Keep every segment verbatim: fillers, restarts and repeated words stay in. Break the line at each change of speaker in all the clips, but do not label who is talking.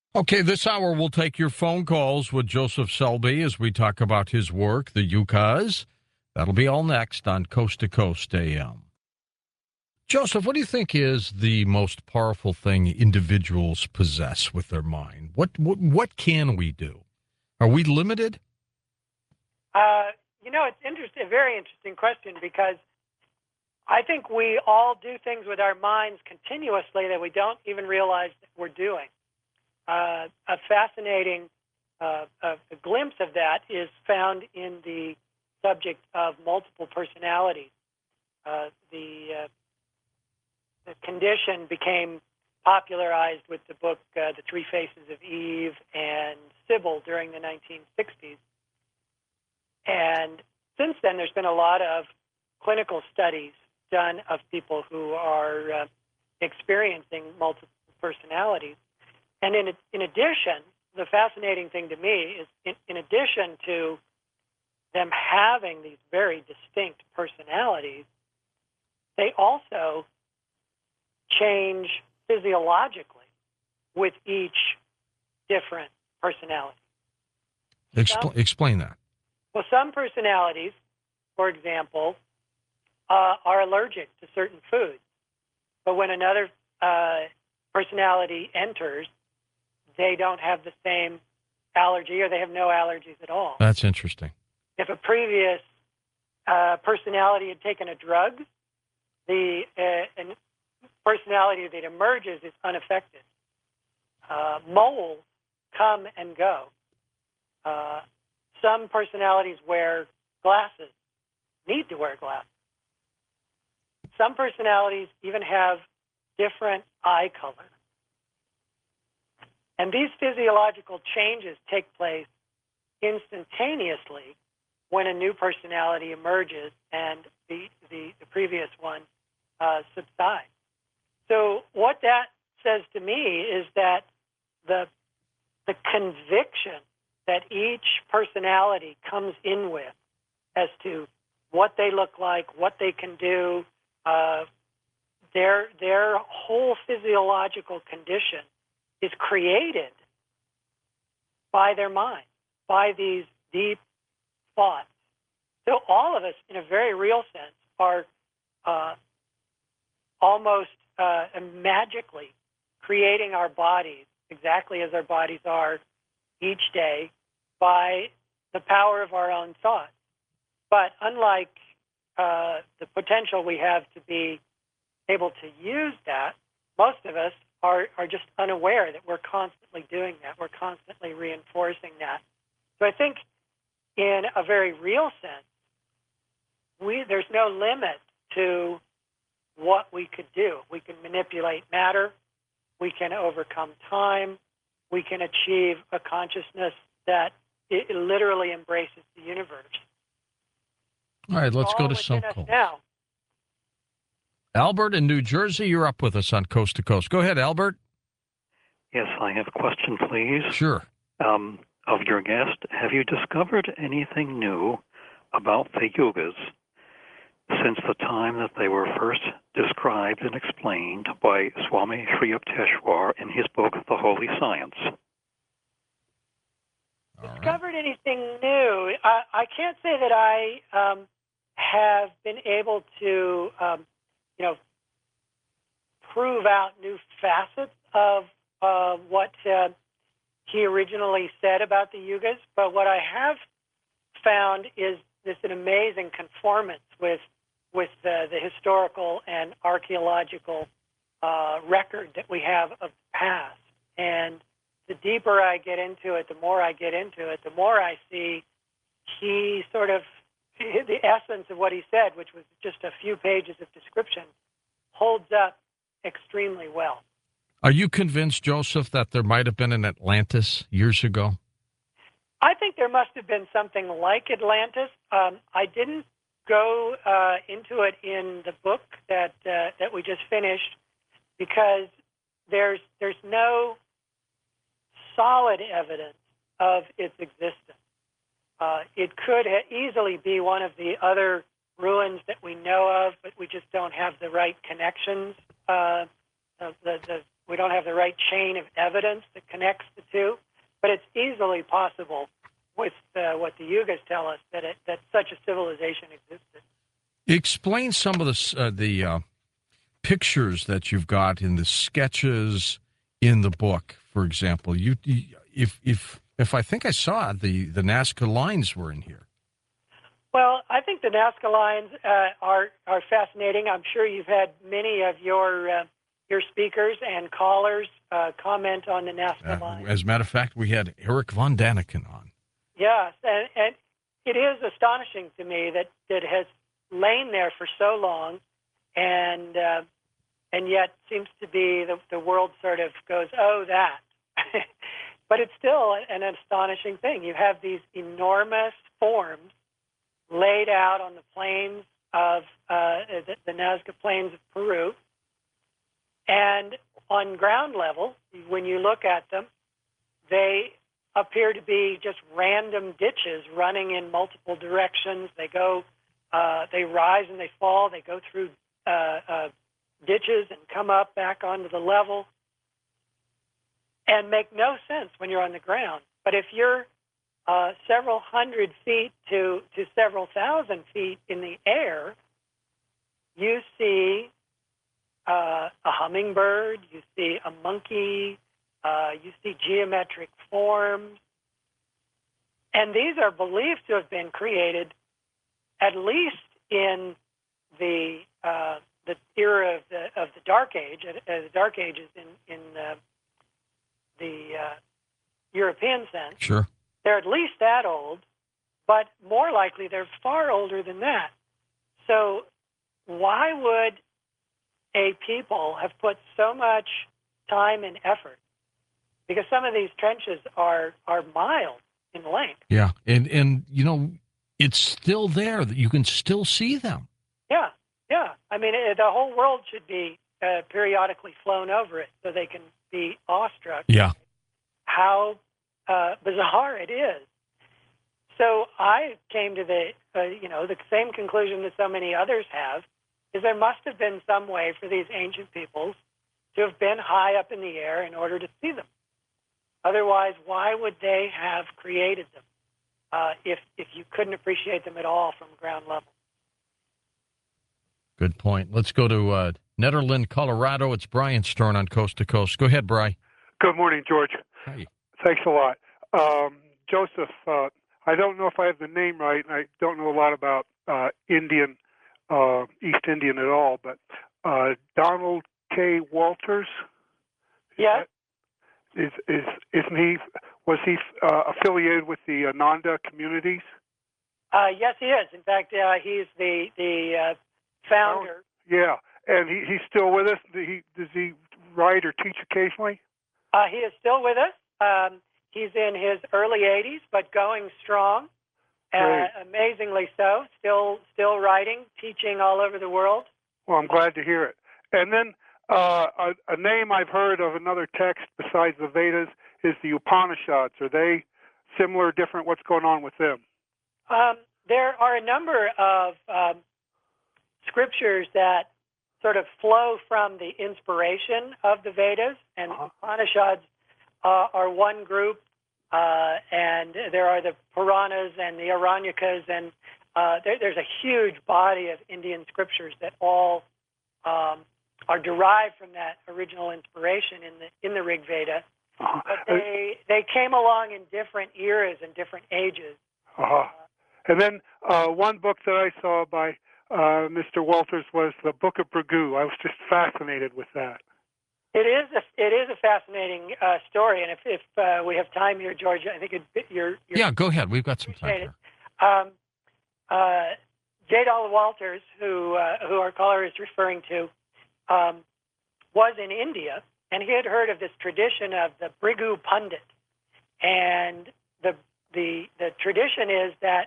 Okay, this hour we'll take your phone calls with Joseph Selby as we talk about his work, the Yuccas. That'll be all next on Coast to Coast A M. Joseph, what do you think is the most powerful thing individuals possess with their mind? What what, what can we do? Are we limited?
Uh, you know, it's interesting, a very interesting question, because I think we all do things with our minds continuously that we don't even realize that we're doing. Uh, a fascinating uh, a, a glimpse of that is found in the subject of multiple personalities. Uh, the, uh, the condition became popularized with the book uh, The Three Faces of Eve and Sybil during the nineteen sixties. And since then, there's been a lot of clinical studies done of people who are uh, experiencing multiple personalities. And in, in addition, the fascinating thing to me is in, in addition to them having these very distinct personalities, they also change physiologically with each different personality.
Expl-
Some,
explain that.
well, some personalities, for example, uh, are allergic to certain foods. But when another uh, personality enters, they don't have the same allergy, or they have no allergies at all.
That's interesting.
If a previous uh, personality had taken a drug, the uh, personality that emerges is unaffected. Uh, moles come and go. Uh, some personalities wear glasses, need to wear glasses. Some personalities even have different eye color. And these physiological changes take place instantaneously when a new personality emerges and the, the, the previous one uh, subsides. So what that says to me is that the, the conviction that each personality comes in with as to what they look like, what they can do, uh, their, their whole physiological condition is created by their mind, by these deep thoughts. So all of us, in a very real sense, are uh, almost uh, magically creating our bodies exactly as our bodies are each day by the power of our own thoughts. But unlike uh, the potential we have to be able to use that, most of us are, are just unaware that we're constantly doing that. We're constantly reinforcing that. So I think in a very real sense, we, there's no limit to what we could do. We can manipulate matter. We can overcome time. We can achieve a consciousness that it literally embraces the universe.
All right, let's
It's
go
all
to
within
some
us
calls.
now.
Albert in New Jersey, you're up with us on Coast to Coast. Go ahead, Albert.
Yes, I have a question, please.
Sure.
Um, of your guest, have you discovered anything new about the yugas since the time that they were first described and explained by Swami Sri Yukteswar in his book, The Holy Science?
All
Discovered
right.
anything new? I, I can't say that I um, have been able to, um, you know, prove out new facets of uh, what uh, he originally said about the yugas. But what I have found is this an amazing conformance with with the, the historical and archaeological uh, record that we have of the past. And the deeper I get into it, the more I get into it, the more I see he sort of, the essence of what he said, which was just a few pages of description, holds up extremely well.
Are you convinced, Joseph, that there might have been an Atlantis years ago?
I think there must have been something like Atlantis. Um, I didn't go uh, into it in the book that uh, that we just finished because there's there's no solid evidence of its existence. Uh, it could ha- easily be one of the other ruins that we know of, but we just don't have the right connections, uh, the, the we don't have the right chain of evidence that connects the two, but it's easily possible with uh, what the Yugas tell us that it, that such a civilization existed.
Explain some of the uh, the uh, pictures that you've got in the sketches in the book. For example, you if if if I think I saw it, the the Nazca lines were in here.
Well, I think the Nazca lines uh, are are fascinating. I'm sure you've had many of your uh, your speakers and callers uh, comment on the Nazca
Uh,
lines.
as a matter of fact, we had Eric von Daniken on.
Yes, and, and it is astonishing to me that it has lain there for so long, and uh, and yet seems to be the, the world sort of goes, oh, that. But it's still an astonishing thing. You have these enormous forms laid out on the plains of uh, the, the Nazca Plains of Peru. And on ground level, when you look at them, they appear to be just random ditches running in multiple directions. They go, uh, they rise and they fall. They go through uh, uh, ditches and come up back onto the level and make no sense when you're on the ground. But if you're Uh, several hundred feet to, to several thousand feet in the air, you see uh, a hummingbird, you see a monkey, uh, you see geometric forms. And these are believed to have been created at least in the uh, the era of the of the Dark Age, uh, the Dark Ages in, in uh, the uh, European sense.
Sure.
They're at least that old, but more likely they're far older than that. So why would a people have put so much time and effort? Because some of these trenches are, are miles in length.
Yeah, and, and, you know, it's still there. You can still see them.
Yeah, yeah. I mean, it, the whole world should be uh, periodically flown over it so they can be awestruck.
Yeah.
How Uh, bizarre it is. So I came to the, uh, you know, the same conclusion that so many others have, is there must have been some way for these ancient peoples to have been high up in the air in order to see them. Otherwise, why would they have created them uh, if if you couldn't appreciate them at all from ground level?
Good point. Let's go to uh, Nederland, Colorado. It's Brian's turn on Coast to Coast. Go ahead, Brian.
Good morning, George.
Hi.
Thanks a lot. Um, Joseph, uh, I don't know if I have the name right, and I don't know a lot about uh, Indian, uh, East Indian at all, but uh, Donald K. Walters?
Yeah.
Is, is, isn't he, was he uh, affiliated with the Ananda communities?
Uh, yes, he is. In fact, uh, he's the, the uh, founder.
Oh, yeah, and he, he's still with us. Does he, does he write or teach occasionally?
Uh, he is still with us. Um, he's in his early eighties, but going strong, uh, amazingly so. Still, still writing, teaching all over the world.
Well, I'm glad to hear it. And then uh, a, a name I've heard of another text besides the Vedas is the Upanishads. Are they similar, different? What's going on with them?
Um, there are a number of um, scriptures that sort of flow from the inspiration of the Vedas, and uh-huh. Upanishads uh, are one group, uh, and there are the Puranas and the Aranyakas, and uh, there, there's a huge body of Indian scriptures that all um, are derived from that original inspiration in the in the Rig Veda. Uh-huh. But they they came along in different eras and different ages.
Uh-huh. Uh, and then uh, one book that I saw by uh, Mister Walters was the Book of Brigu. I was just fascinated with that.
It is a, it is a fascinating uh, story, and if, if uh, we have time here, George, I think it, you're, you're
yeah, go ahead. We've got some time here.
Um, uh, J. Donald Walters, who uh, who our caller is referring to, um, was in India, and he had heard of this tradition of the Brigu Pundit, and the the the tradition is that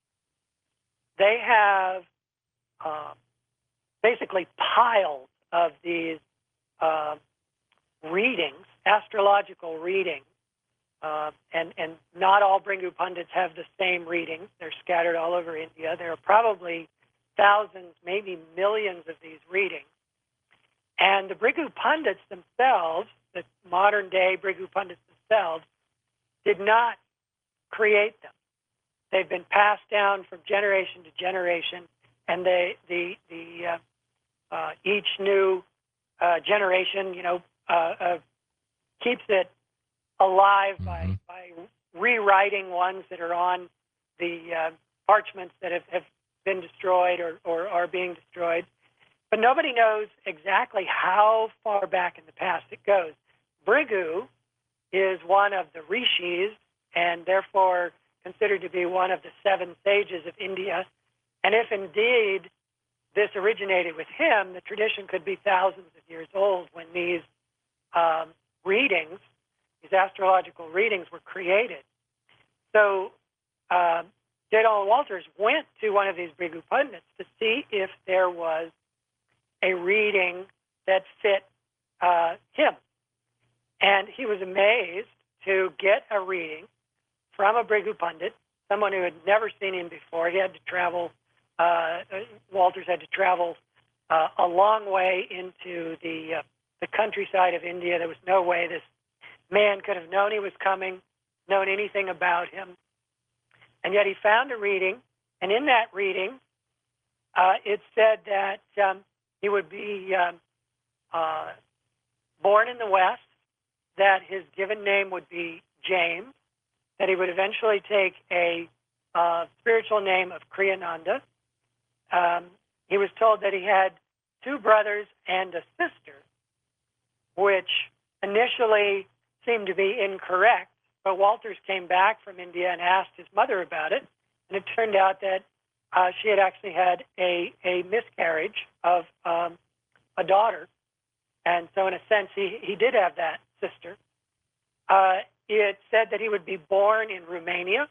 they have uh, basically piles of these uh, readings, astrological readings, uh, and, and not all Brigu Pundits have the same readings. They're scattered all over India. There are probably thousands, maybe millions of these readings. And the Brigu Pundits themselves, the modern-day Brigu Pundits themselves, did not create them. They've been passed down from generation to generation, and they, the, the, uh, uh, each new uh, generation, you know, uh, uh, keeps it alive
Mm-hmm.
by, by rewriting ones that are on the uh, parchments that have, have been destroyed or, or are being destroyed. But nobody knows exactly how far back in the past it goes. Brigu is one of the rishis and therefore considered to be one of the seven sages of India. And if indeed this originated with him, the tradition could be thousands of years old when these um, readings, these astrological readings, were created. So uh, J. Donald Walters went to one of these Brigu Pundits to see if there was a reading that fit uh, him. And he was amazed to get a reading from a Brigu Pundit, someone who had never seen him before. He had to travel, uh, Walters had to travel uh, a long way into the, uh, the countryside of India. There was no way this man could have known he was coming, known anything about him. And yet he found a reading, and in that reading, uh, it said that um, he would be um, uh, born in the West, that his given name would be James, that he would eventually take a uh, spiritual name of Kriyananda. Um, he was told that he had two brothers and a sister, which initially seemed to be incorrect, but Walters came back from India and asked his mother about it, and it turned out that uh, she had actually had a, a miscarriage of um, a daughter, and so in a sense he, he did have that sister. Uh, it said that he would be born in Romania.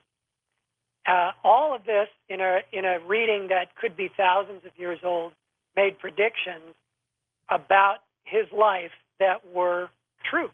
Uh, all of this in a, in a reading that could be thousands of years old made predictions about his life that were true.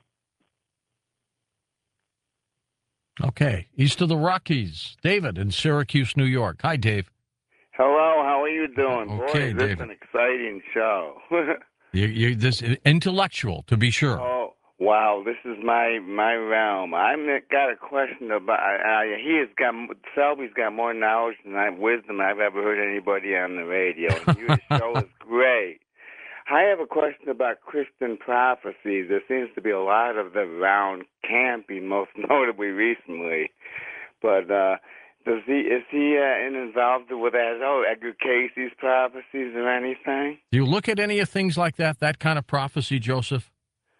Okay, east of the Rockies, David in Syracuse, New York. Hi, Dave.
Hello, how are you doing?
Okay,
Boy, this is
David.
an exciting show.
You, you, this intellectual, to be sure.
Oh, wow, this is my my realm. I've got a question about. Uh, he has got Selby's got more knowledge and I, wisdom than I've ever heard anybody on the radio. And your show is great. I have a question about Christian prophecy. There seems to be a lot of them around camping, most notably recently. But uh, does he is he uh, involved with that? Oh, Edgar Casey's prophecies or anything?
Do you look at any of things like that, that kind of prophecy, Joseph?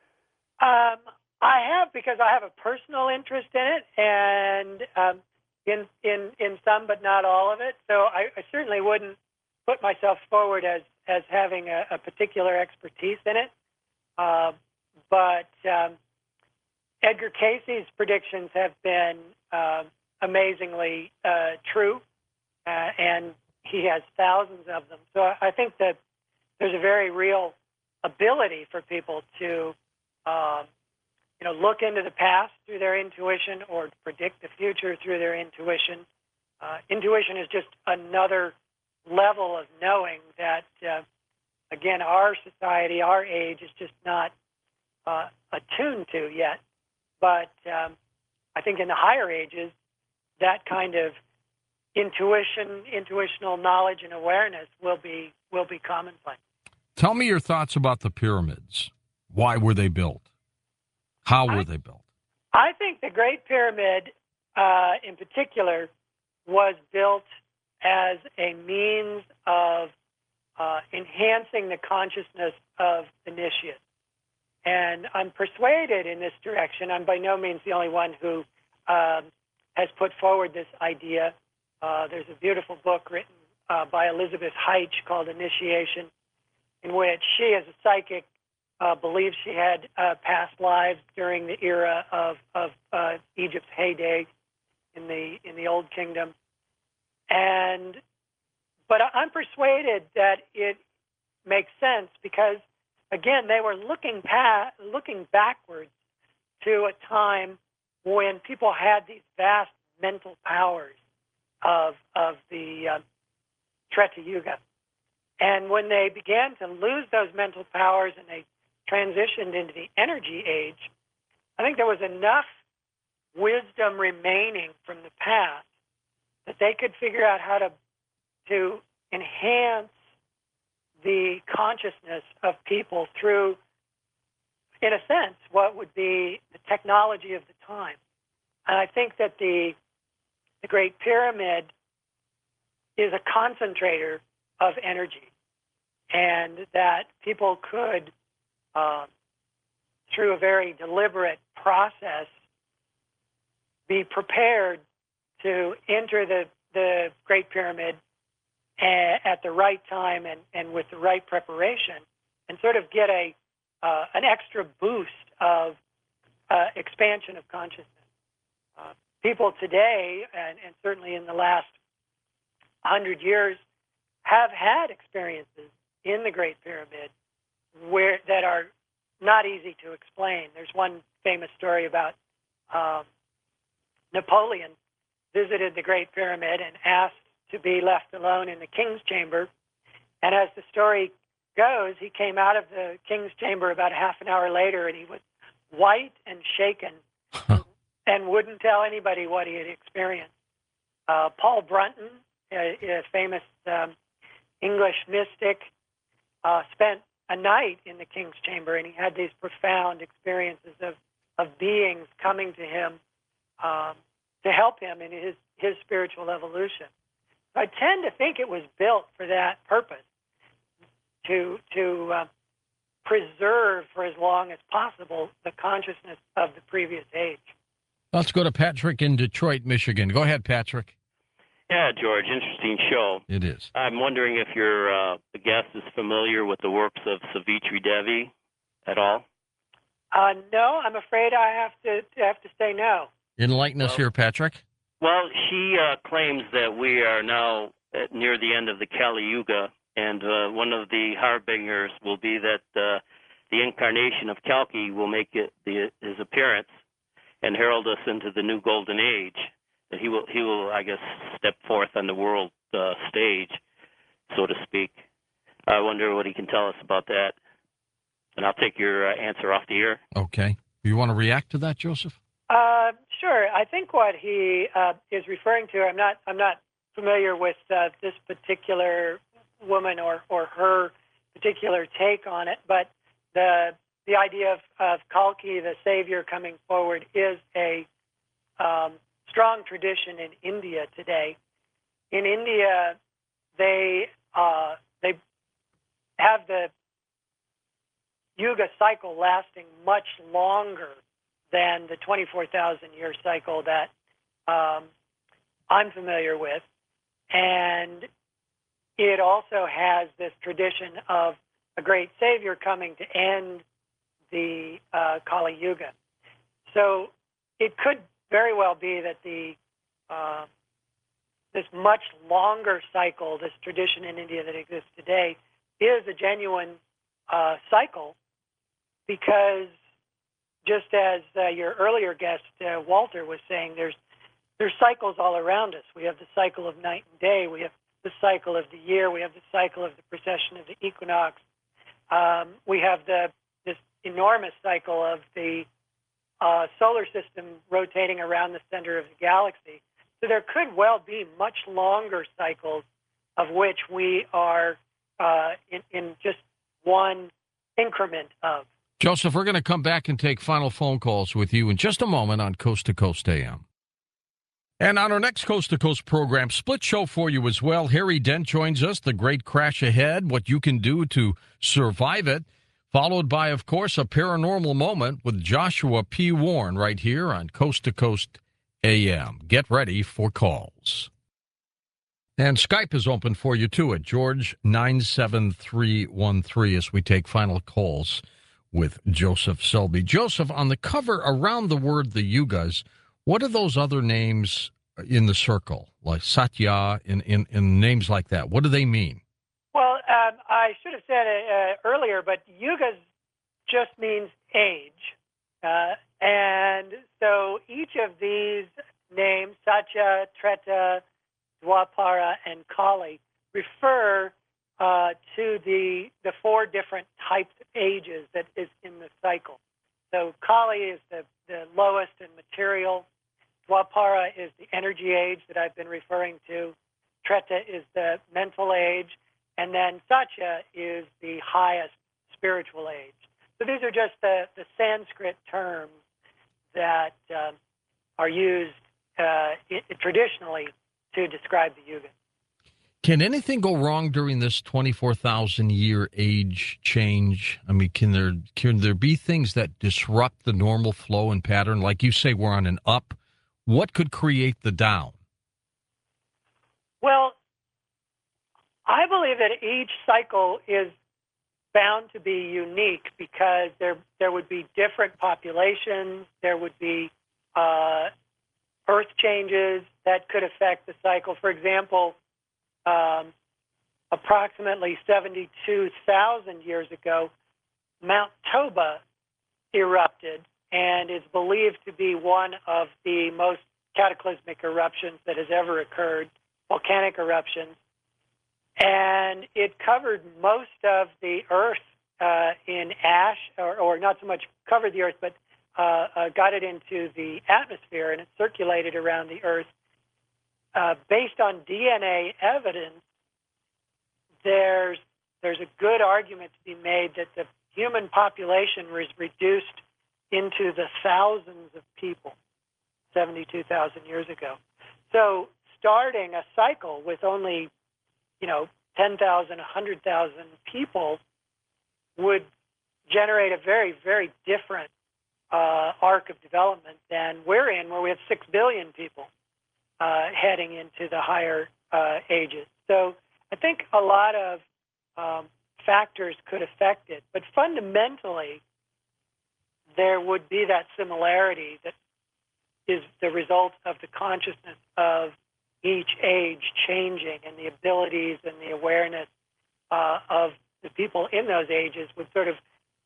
Um, I have, because I have a personal interest in it, and um, in in in some, but not all of it. So I, I certainly wouldn't put myself forward as as having a, a particular expertise in it. Uh, but um, Edgar Casey's predictions have been uh, amazingly uh, true, uh, and he has thousands of them. So I think that there's a very real ability for people to Um, you know, look into the past through their intuition or predict the future through their intuition. Uh, intuition is just another level of knowing that, uh, again, our society, our age is just not uh, attuned to yet. But um, I think in the higher ages, that kind of intuition, intuitional knowledge and awareness will be will be commonplace.
Tell me your thoughts about the pyramids. Why were they built? How were
I,
they built?
I think the Great Pyramid, uh, in particular, was built as a means of uh, enhancing the consciousness of initiates. And I'm persuaded in this direction. I'm by no means the only one who um, has put forward this idea. Uh, there's a beautiful book written uh, by Elizabeth Heitch called Initiation, in which she, as a psychic, Uh, believes she had uh, past lives during the era of, of uh, Egypt's heyday in the in the Old Kingdom, and but I'm persuaded that it makes sense because, again, they were looking past, looking backwards to a time when people had these vast mental powers of of the uh, Treta Yuga, And when they began to lose those mental powers and they transitioned into the energy age, I think there was enough wisdom remaining from the past that they could figure out how to to enhance the consciousness of people through, in a sense, what would be the technology of the time. And I think that the the Great Pyramid is a concentrator of energy, and that people could, uh, through a very deliberate process, be prepared to enter the, the Great Pyramid a, at the right time and, and with the right preparation, and sort of get a uh, an extra boost of uh, expansion of consciousness. Uh, people today, and, and certainly in the last hundred years, have had experiences in the Great Pyramid where that are not easy to explain. There's one famous story about um, Napoleon visited the Great Pyramid and asked to be left alone in the king's chamber. And as the story goes, he came out of the king's chamber about half an hour later, and he was white and shaken and wouldn't tell anybody what he had experienced. Uh, Paul Brunton, a, a famous um, English mystic, uh, spent a night in the king's chamber, and he had these profound experiences of, of beings coming to him um, to help him in his, his spiritual evolution. I tend to think it was built for that purpose, to to uh, preserve for as long as possible the consciousness of the previous age.
Let's go to Patrick in Detroit, Michigan. Go ahead, Patrick.
Yeah, George, interesting show.
It is.
I'm wondering if your uh, the guest is familiar with the works of Savitri Devi at all.
Uh, no, I'm afraid I have to have to say no.
Enlighten us
Well,
here, Patrick.
Well, she uh, claims that we are now at near the end of the Kali Yuga, and uh, one of the harbingers will be that uh, the incarnation of Kalki will make it the, his appearance and herald us into the new golden age. That he will, he will, I guess, step forth on the world uh, stage, so to speak. I wonder what he can tell us about that, and I'll take your uh, answer off the air.
Okay. You want to react to that, Joseph?
Uh, sure. I think what he uh, is referring to, I'm not, I'm not familiar with uh, this particular woman or, or her particular take on it, but the the idea of, of Kalki, the savior coming forward, is a um, strong tradition in India today. In India, they uh, they have the Yuga cycle lasting much longer than the twenty-four thousand year cycle that um, I'm familiar with. And it also has this tradition of a great savior coming to end the uh, Kali Yuga. So it could very well be that the uh, this much longer cycle, this tradition in India that exists today, is a genuine uh, cycle, because just as uh, your earlier guest, uh, Walter, was saying, there's there's cycles all around us. We have the cycle of night and day. We have the cycle of the year. We have the cycle of the precession of the equinox. Um, we have the this enormous cycle of the uh, solar system rotating around the center of the galaxy. So there could well be much longer cycles of which we are uh, in, in just one increment of.
Joseph, we're going to come back and take final phone calls with you in just a moment on Coast to Coast A M. And on our next Coast to Coast program, split show for you as well. Harry Dent joins us, the great crash ahead, what you can do to survive it, followed by, of course, a paranormal moment with Joshua P. Warren right here on Coast to Coast A M. Get ready for calls. And Skype is open for you, too, at George nine seven three one three as we take final calls with Joseph Selby. Joseph, on the cover around the word the Yugas, what are those other names in the circle, like Satya and in, in, in names like that? What do they mean?
Well, um, I should have said it uh, earlier, but Yugas just means age. Uh, and so each of these names, Satya, Treta, Dwapara, and Kali, refer uh, to the the four different types of ages that is in the cycle. So Kali is the, the lowest in material. Dwapara is the energy age that I've been referring to. Treta is the mental age. And then Satya is the highest spiritual age. So these are just the, the Sanskrit terms that um, are used uh, it, traditionally to describe the yuga.
Can anything go wrong during this twenty-four thousand year age change? I mean, can there can there be things that disrupt the normal flow and pattern? Like you say, we're on an up. What could create the down?
Well, I believe that each cycle is bound to be unique because there there would be different populations, there would be uh, earth changes that could affect the cycle. For example, um, approximately seventy-two thousand years ago, Mount Toba erupted and is believed to be one of the most cataclysmic eruptions that has ever occurred, volcanic eruptions. And it covered most of the Earth uh, in ash, or, or not so much covered the Earth, but uh, uh, got it into the atmosphere, and it circulated around the Earth. Uh, based on D N A evidence, there's there's a good argument to be made that the human population was reduced into the thousands of people seventy-two thousand years ago. So starting a cycle with only you know, ten thousand, one hundred thousand people would generate a very, very different uh, arc of development than we're in, where we have six billion people uh, heading into the higher uh, ages. So I think a lot of um, factors could affect it. But fundamentally, there would be that similarity that is the result of the consciousness of each age changing, and the abilities and the awareness uh, of the people in those ages would sort of,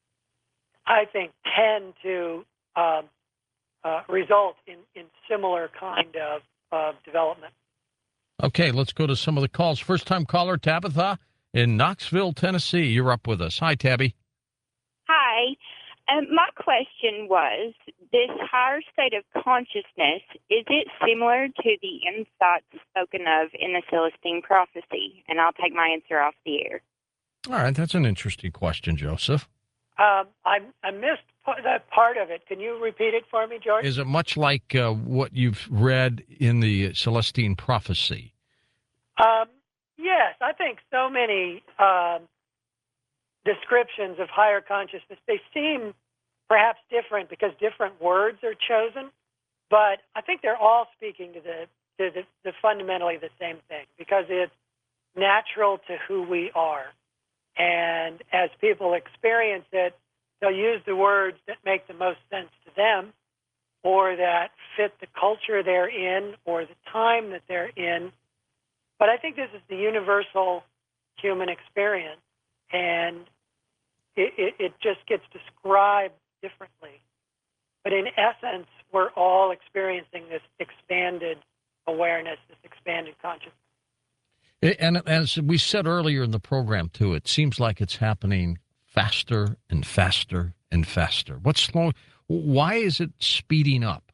I think, tend to um, uh, result in, in similar kind of uh, development.
Okay, let's go to some of the calls. First-time caller, Tabitha in Knoxville, Tennessee. You're up with us. Hi, Tabby.
Hi. Um, my question was, this higher state of consciousness, is it similar to the insights spoken of in the Celestine prophecy? And I'll take my answer off the air.
All right, that's an interesting question, Joseph.
Um, I, I missed that part of it. Can you repeat it for me, George?
Is it much like uh, what you've read in the Celestine prophecy?
Um, yes, I think so many um, descriptions of higher consciousness, they seem perhaps different because different words are chosen, but I think they're all speaking to the to the, the fundamentally the same thing, because it's natural to who we are. And as people experience it, they'll use the words that make the most sense to them, or that fit the culture they're in, or the time that they're in. But I think this is the universal human experience, and it, it, it just gets described differently. But in essence, we're all experiencing this expanded awareness, this expanded consciousness.
And as we said earlier in the program, too, it seems like it's happening faster and faster and faster. What's slow? Why is it speeding up?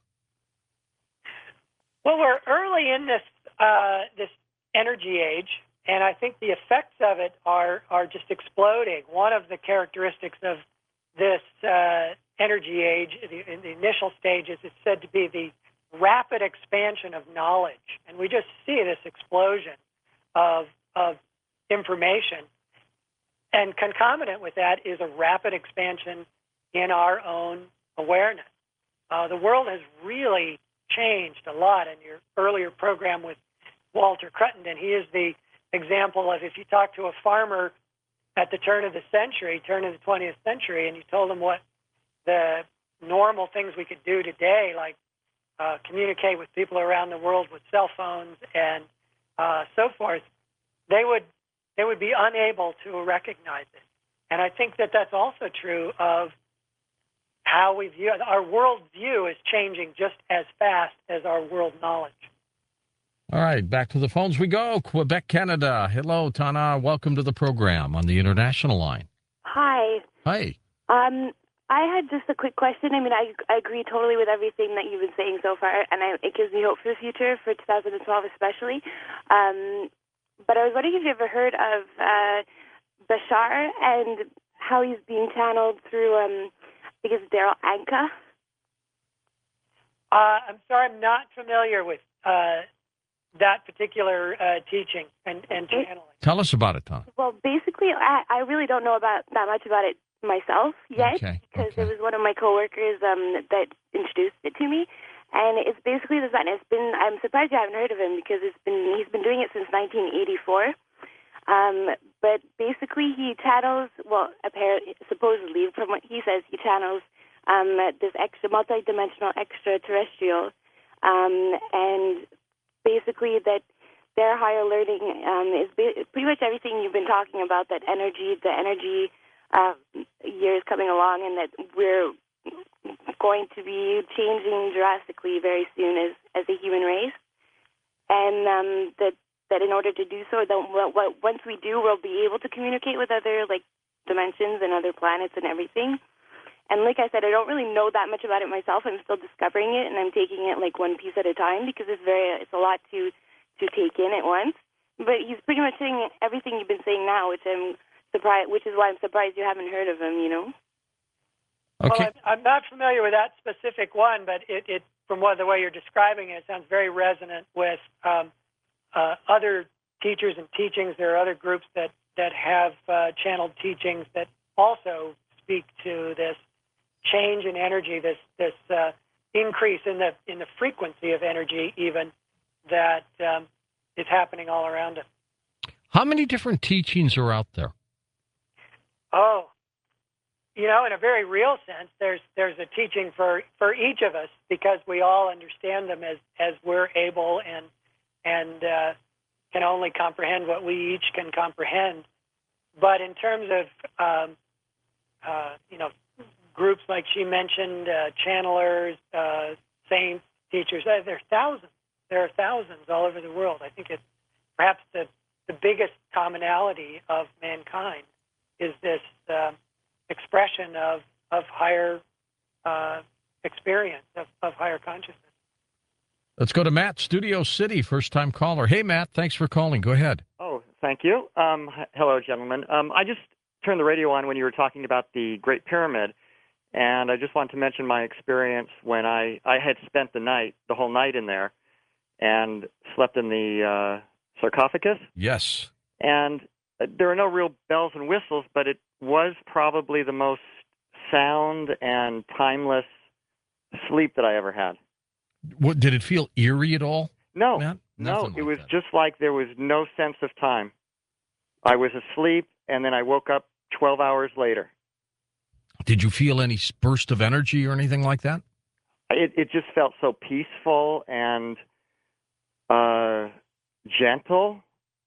Well, we're early in this uh, this energy age, and I think the effects of it are are just exploding. One of the characteristics of this uh, energy age, the, in the initial stages, is said to be the rapid expansion of knowledge, and we just see this explosion of of information. And concomitant with that is a rapid expansion in our own awareness. Uh, the world has really changed a lot. In your earlier program with Walter Cruttenden, he is the example of, if you talk to a farmer at the turn of the century, turn of the twentieth century, and you told him what the normal things we could do today, like uh, communicate with people around the world with cell phones and uh, so forth, they would they would be unable to recognize it. And I think that that's also true of how we view it. Our world view is changing just as fast as our world knowledge.
All right, back to the phones we go. Quebec, Canada. Hello, Tana. Welcome to the program on the international line.
Hi.
Hi.
Um, I had just a quick question. I mean, I, I agree totally with everything that you've been saying so far, and I, it gives me hope for the future, for two thousand twelve especially. Um, but I was wondering if you ever heard of uh, Bashar and how he's being channeled through, um, I think it's Daryl Anka.
Uh, I'm sorry, I'm not familiar with uh, that particular uh, teaching and, and channeling.
Tell us about it, Tana.
Well, basically, I, I really don't know about that much about it myself yet,
Okay,
because
okay.
it was one of my coworkers um, that introduced it to me, and it's basically this. And it's been. I'm surprised you haven't heard of him because it's been. He's been doing it since nineteen eighty-four. Um, but basically, he channels. Well, apparently, supposedly, from what he says, he channels um, this extra multi-dimensional extraterrestrial, um, and basically that their higher learning um, is ba- pretty much everything you've been talking about. That energy, the energy. Uh, years coming along, and that we're going to be changing drastically very soon as, as a human race, and um, that that in order to do so, that what, what, once we do, we'll be able to communicate with other like dimensions and other planets and everything. And like I said, I don't really know that much about it myself. I'm still discovering it, and I'm taking it like one piece at a time because it's very it's a lot to to take in at once. But he's pretty much saying everything you've been saying now, which I'm surprised, which is why I'm surprised you haven't heard of him, you know?
Okay.
Well, I'm, I'm not familiar with that specific one, but it, it from what the way you're describing it, it sounds very resonant with um, uh, other teachers and teachings. There are other groups that, that have uh, channeled teachings that also speak to this change in energy, this this uh, increase in the in the frequency of energy, even that um, is happening all around us.
How many different teachings are out there?
Oh, you know, in a very real sense, there's there's a teaching for, for each of us because we all understand them as, as we're able and and uh, can only comprehend what we each can comprehend. But in terms of um, uh, you know groups like she mentioned, uh, channelers, uh, saints, teachers, uh, there are thousands. There are thousands all over the world. I think it's perhaps the the biggest commonality of mankind is this uh, expression of of higher uh, experience, of, of higher consciousness.
Let's go to Matt, Studio City, first-time caller. Hey, Matt, thanks for calling. Go ahead.
Oh, thank you. Um, h- hello, gentlemen. Um, I just turned the radio on when you were talking about the Great Pyramid, and I just want to mention my experience when I, I had spent the night, the whole night in there, and slept in the uh, sarcophagus.
Yes.
And there are no real bells and whistles, but it was probably the most sound and timeless sleep that I ever had.
What, did it feel eerie at all,
No,
Matt?
no,
Nothing
it
like
was
that.
just like there was no sense of time. I was asleep, and then I woke up twelve hours later.
Did you feel any burst of energy or anything like that?
It, it just felt so peaceful and uh, gentle.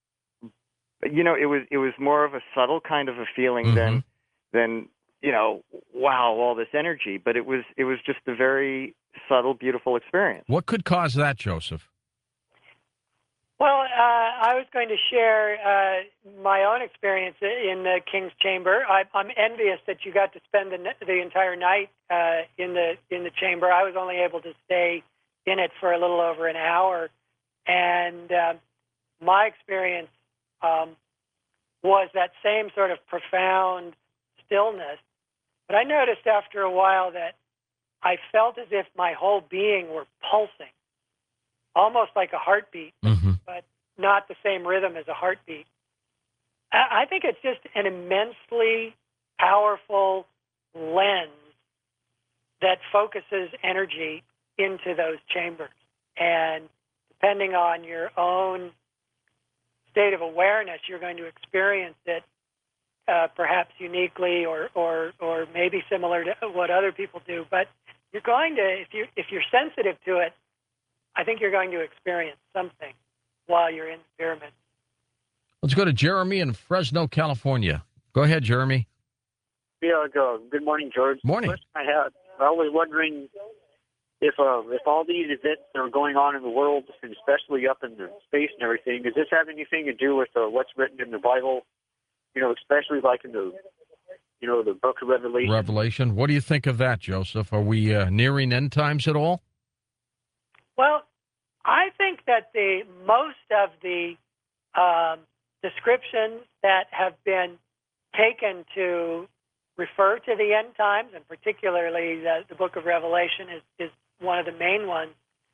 You know, it was it was more of a subtle kind of a feeling
Mhm.
than than you know, wow, all this energy. But it was it was just a very subtle, beautiful experience.
What could cause that, Joseph?
Well, uh, I was going to share uh, my own experience in the King's Chamber. I, I'm envious that you got to spend the, the entire night uh, in the in the chamber. I was only able to stay in it for a little over an hour, and uh, my experience um, was that same sort of profound stillness. But I noticed after a while that I felt as if my whole being were pulsing, almost like a heartbeat,
Mm-hmm.
but not the same rhythm as a heartbeat. I I think it's just an immensely powerful lens that focuses energy into those chambers. And depending on your own state of awareness, you're going to experience it uh, perhaps uniquely or, or, or maybe similar to what other people do. But you're going to, if, you, if you're sensitive to it, I think you're going to experience something while you're in the pyramid.
Let's go to Jeremy in Fresno, California. Go ahead, Jeremy.
Yeah, go. Good morning, George.
Morning.
The question I had, I was wondering if uh, if all these events that are going on in the world, and especially up in the space and everything, does this have anything to do with uh, what's written in the Bible? You know, especially like in the, you know, the Book of Revelation.
Revelation. What do you think of that, Joseph? Are we uh, nearing end times at all?
Well, I think that the most of the um, descriptions that have been taken to refer to the end times, and particularly the, the Book of Revelation is, is one of the main ones,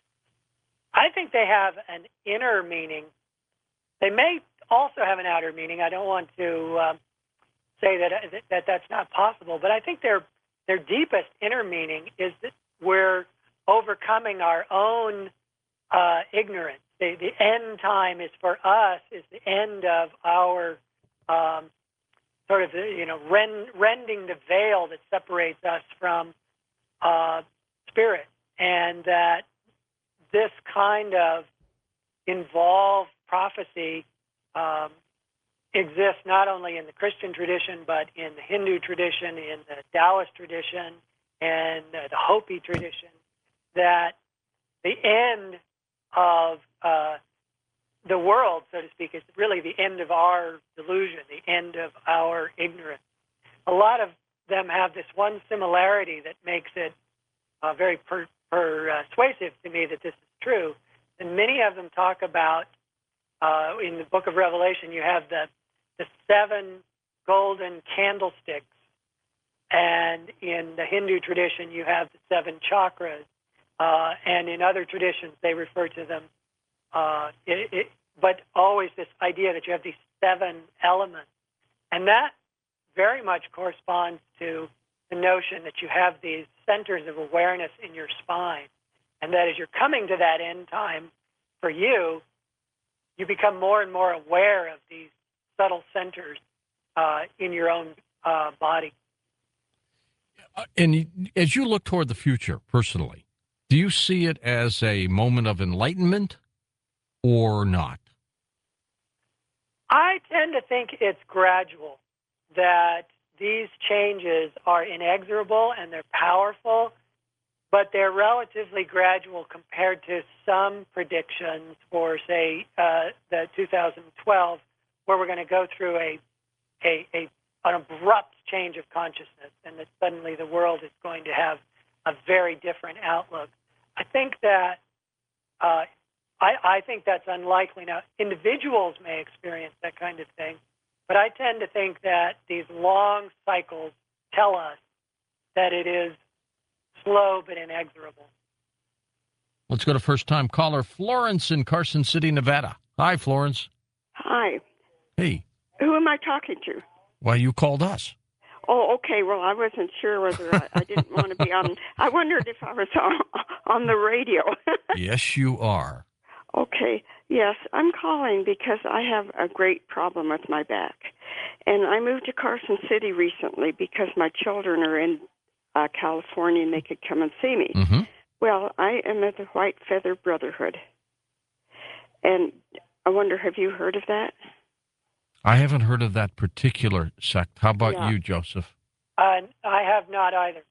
I think they have an inner meaning. They may also have an outer meaning. I don't want to um, say that, that that's not possible, but I think their their deepest inner meaning is that we're overcoming our own uh, ignorance. The, the end time is for us is the end of our um, sort of you know rend, rending the veil that separates us from uh, spirit, and that this kind of involved prophecy um, exists not only in the Christian tradition, but in the Hindu tradition, in the Taoist tradition, and uh, the Hopi tradition, that the end of uh, the world, so to speak, is really the end of our delusion, the end of our ignorance. A lot of them have this one similarity that makes it uh, very per- persuasive to me that this is true. And many of them talk about, uh, in the Book of Revelation, you have the, the seven golden candlesticks. And in the Hindu tradition, you have the seven chakras. Uh, and in other traditions, they refer to them, uh, it, it, but always this idea that you have these seven elements. And that very much corresponds to the notion that you have these centers of awareness in your spine. And that as you're coming to that end time for you, you become more and more aware of these subtle centers uh, in your own uh, body.
And as you look toward the future, personally, do you see it as a moment of enlightenment or not?
I tend to think it's gradual, that these changes are inexorable and they're powerful, but they're relatively gradual compared to some predictions for, say, uh, the two thousand twelve, where we're going to go through a, a, a an abrupt change of consciousness, and that suddenly the world is going to have a very different outlook. I think that uh, I, I think that's unlikely. Now, individuals may experience that kind of thing, but I tend to think that these long cycles tell us that it is slow but inexorable.
Let's go to first-time caller Florence in Carson City, Nevada. Hi, Florence.
Hi.
Hey.
Who am I talking to?
Why, you called us.
Oh, okay. Well, I wasn't sure whether I, I didn't want to be on. I wondered if I was on, on the radio.
Yes, you are.
Okay. Yes, I'm calling because I have a great problem with my back. And I moved to Carson City recently because my children are in uh, California and they could come and see me.
Mm-hmm.
Well, I am at the White Feather Brotherhood. And I wonder, have you heard of that?
I haven't heard of that particular sect. How about
Yeah.
you, Joseph?
Uh, I have not either.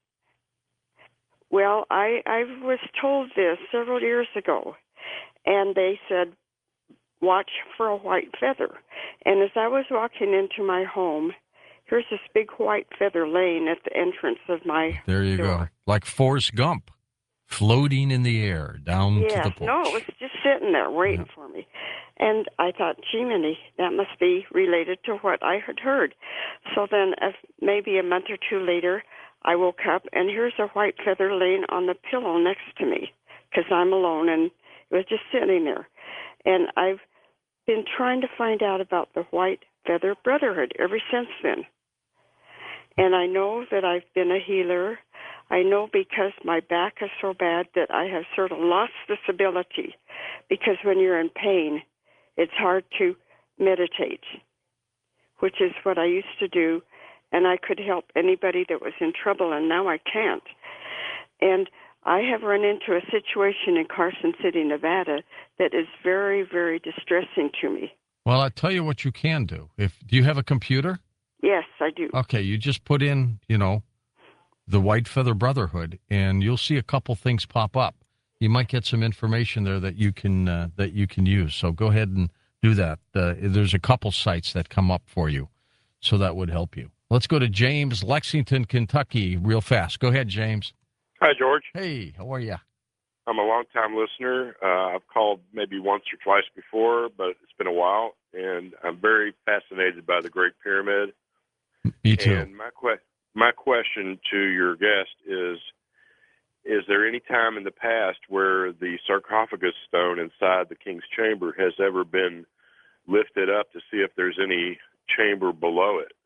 Well, I, I was told this several years ago, and they said, watch for a white feather. And as I was walking into my home, here's this big white feather laying at the entrance of my
There you
door.
go. Like Forrest Gump, floating in the air down
Yes,
to the porch.
no, it was just sitting there waiting
Yeah.
for me. And I thought, gee, Minnie, that must be related to what I had heard. So then uh, maybe a month or two later, I woke up, and here's a white feather laying on the pillow next to me because I'm alone, and it was just sitting there. And I've been trying to find out about the White Feather Brotherhood ever since then. And I know that I've been a healer. I know because my back is so bad that I have sort of lost this ability, because when you're in pain, it's hard to meditate, which is what I used to do, and I could help anybody that was in trouble, and now I can't. And I have run into a situation in Carson City, Nevada, that is very, very distressing to me.
Well, I'll tell you what you can do. If do you have a computer?
Yes, I do.
Okay, you just put in, you know, the White Feather Brotherhood, and you'll see a couple things pop up. You might get some information there that you can uh, that you can use. So go ahead and do that. Uh, there's a couple sites that come up for you, so that would help you. Let's go to James, Lexington, Kentucky, real fast. Go ahead, James.
Hi, George.
Hey, how are you?
I'm a long-time listener. Uh, I've called maybe once or twice before, but it's been a while, and I'm very fascinated by the Great Pyramid.
Me too.
And my que- my question to your guest is, is there any time in the past where the sarcophagus stone inside the king's chamber has ever been lifted up to see if there's any chamber below it?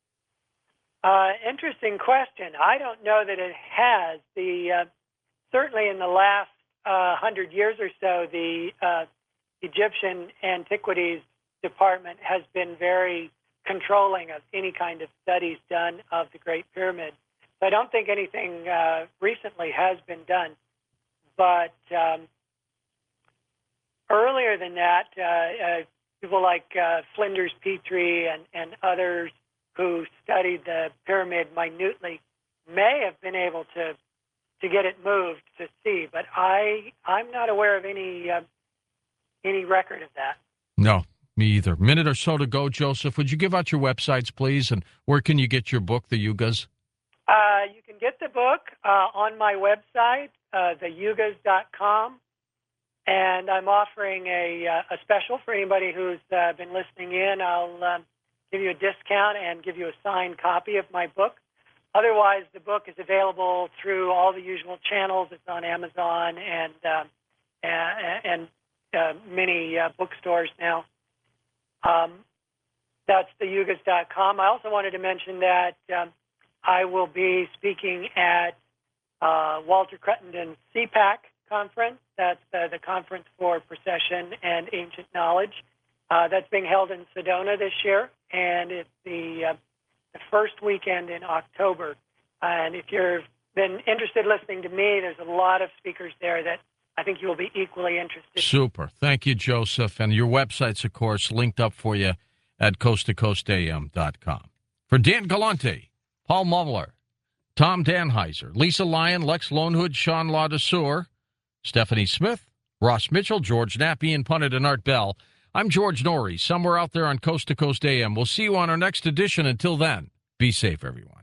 Uh, interesting question. I don't know that it has. The uh, certainly in the last uh, hundred years or so, the uh, Egyptian Antiquities Department has been very controlling of any kind of studies done of the Great Pyramid. So I don't think anything uh, recently has been done. But um, earlier than that, uh, uh, people like uh, Flinders Petrie and, and others who studied the pyramid minutely may have been able to to get it moved to see, but I I'm not aware of any uh, any record of that.
No, me either. Minute or so to go, Joseph. Would you give out your websites, please, and where can you get your book, The Yugas?
Uh, you can get the book uh, on my website, uh, the yugas dot com, and I'm offering a uh, a special for anybody who's uh, been listening in. I'll um, give you a discount and give you a signed copy of my book. Otherwise, the book is available through all the usual channels. It's on Amazon and uh, and, and uh, many uh, bookstores now. Um, that's the yugas dot com. I also wanted to mention that um, I will be speaking at uh, Walter Crettenden's C PAC conference. That's uh, the Conference for Precession and Ancient Knowledge. Uh, that's being held in Sedona this year, and it's the, uh, the first weekend in October. And if you've been interested in listening to me, there's a lot of speakers there that I think you'll be equally interested.
Super. Thank you, Joseph. And your website's, of course, linked up for you at coast to coast a m dot com. For Dan Galante, Paul Mummler, Tom Danheiser, Lisa Lyon, Lex Lonehood, Sean Ladesseur, Stephanie Smith, Ross Mitchell, George Knapp, Ian Punnett, and Art Bell. I'm George Norrie, somewhere out there on Coast to Coast A M. We'll see you on our next edition. Until then, be safe, everyone.